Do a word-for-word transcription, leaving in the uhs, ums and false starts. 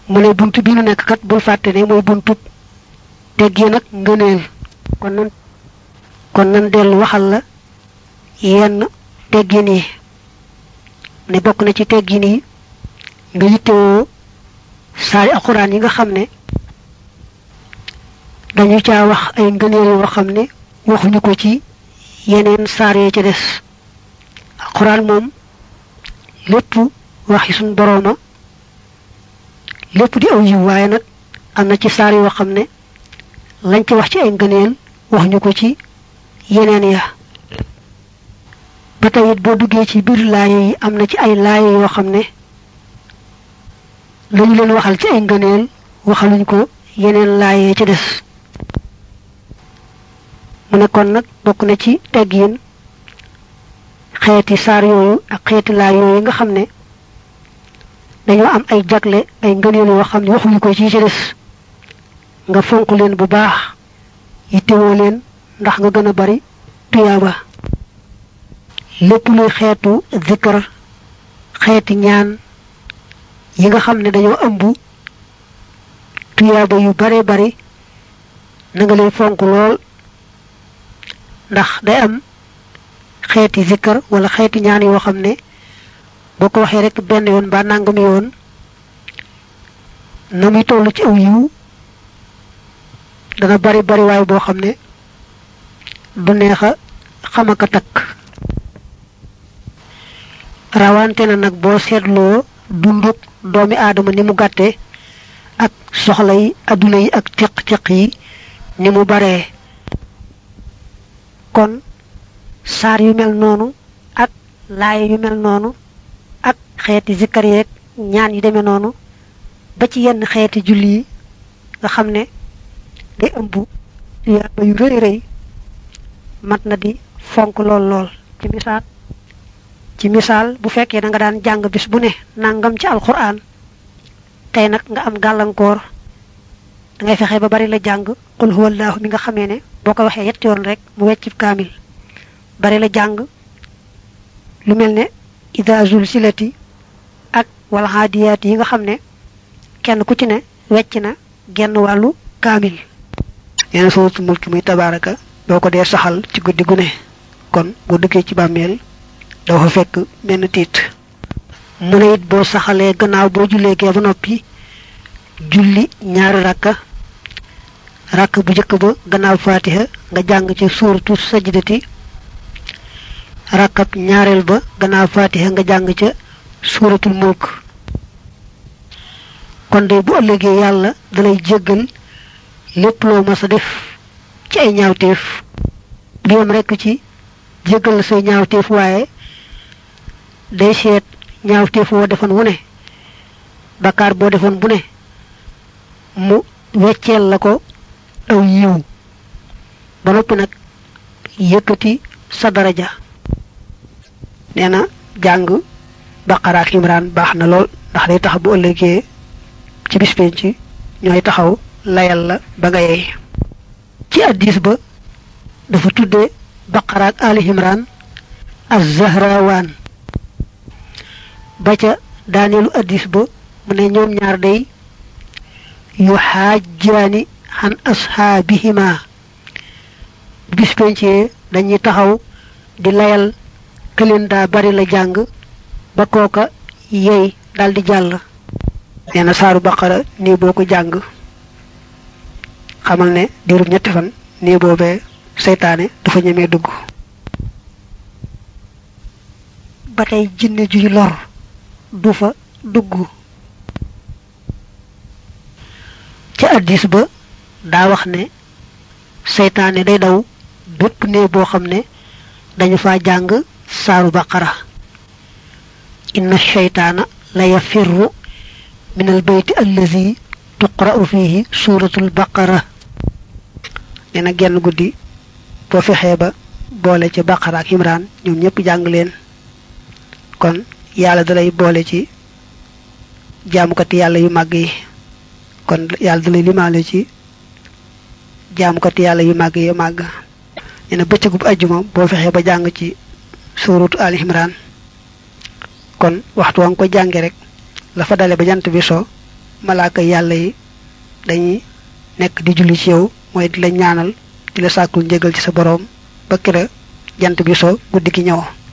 mu ne buntu bi nu nekk kat bul fàtte ne mooy buntu teggee nag ngëneel kon nan kon nan dellu waxal la yenn teggin yi ne bokk na ci teggin yi nga yittewoo saari alquran yi nga xam ne dañu caa wax ay ngëneel yoo xam ne waxuñu ko ci yeneen saar yee ca des alquran moom lépp waxi suñ borooma lépp di aw yiw waaye nag am na ci saar yoo xam ne lañ ci wax ci ay ngëneel waxuñu ko ci yeneen ya ba tey it boo duggee ci biir laaye yi am na ci ay laaye yoo xam ne lañu leen waxal ci ay ngëneel waxaluñ ko yeneen laaye ci des mu ne kon nag bokk na ci teggin xeeti saar yooyu ak xeeti laay yooyu nga xam ne dañoo am ay jagle ay ngëneel yoo xam ne waxuñu ko ci ci des nga fonk leen bu baax yittewoo leen ndax nga gën a bari tuyaaba lépp luy xeetu zikar xeeti ñaan yi nga xam ne dañoo ëmb tuyaaba yu bare bari na nga leen fonk lool ndax day am xeeti zikar wala xeeti ñaan yoo xam ne boo ko waxee rek benn yoon ba nangami yoon na muy toll ci aw yiw dana bari bari waay boo xam ne du neex a xam ak a takk rawante na nag boo seetloo dunduk doomi aadama ni mu gàtte ak soxla yi adduna yi ak tiq-tiq yi ni mu baree kon saar yu mel noonu ak laay yu mel noonu ak xeeti zikkar yeeg ñaan yi demee noonu ba ci yenn xeeti julli yi nga xam ne day ëmb tuyaaba yu rëy rëy mat na di fonk lool lool ci misaal ci misaal bu fekkee da nga daan jàng bis bu ne nangam ci alquran tey nag nga am gàllankoor da ngay fexe ba bari la jàng qul huwallahu mi nga xamee ne boo ko waxee yetti yoon rek mu wecc kaamil bari la jàng lu mel ne ida zulsilati ak wal haadiyaat yi nga xam ne kenn ku ci ne wecc na genn wàllu kaamil yenn sootu mulki muy tabaraka boo ko dee saxal ci guddi gu ne kon bu duggee ci bàmmeel doo fa fekk benn tiit mu ne it boo saxalee gannaaw boo jullee gee ba noppi julli ñaari rakka rakk bu jëkk ba gannaaw fatiha nga jàng ci suuratu sajdati rakkab ñaareel ba gannaaw fatiha nga jàng ca suuratul mulk kon de bu ëllëgee yàlla dalay jéggal lépp loo mas a def ci ay ñaawteef du yam rekk ci jéggal say ñaawteef waaye day seet ñaawteef woo defoon wu ne bakkaar boo defoon bu ne mu wecceel la ko aw yiw ba noppi nag yëkkati sa daraja nee na jàng baqara ak imran baax na lool ndax day tax bu ëllëgee ci bis penc ci ñooy taxaw layal la ba nga yey ci addis ba dafa tudde baqara ak ali imran az-zahrawaan ba ca daaneelu addis ba mu ne ñoom ñaar day yu xaajjaani xan asxaabihima bis pencee dañuy taxaw di layal këleen daa bari la jàng ba kooka yey daldi jàll nee na saaru baqara nii boo ko jàng xamal ne diirub ñetti fan nii boobee seytaane du fa ñemee dugg ba tey jinne juy lor du fa dugg ci addis ba daa wax ne seytaane day daw bépp nee boo xam ne dañu fa jàng saaru baqara inna shaytaana la yafirru min al bayti allazi tuqra'u fihi suratul baqara nee na genn guddi boo fexee ba boole ci baqara ak imran ñoom ñëpp jàng leen kon yàlla dalay boole ci jaamukati yàlla yu màgg yi kon yàlla dalay limaale ci jaamukati yàlla yu màgg yi màgg nee na bëccëgub ajjuma boo fexee ba jàng ci suratu al imran kon waxtu wa nga ko jànge rek la fa dale ba jant bi so malaaka yàlla yi dañuy nekk di julli ci yow mooy di la ñaanal di la sàkkul njëgal ci sa boroom ba kira jant bi so guddi gi ñëw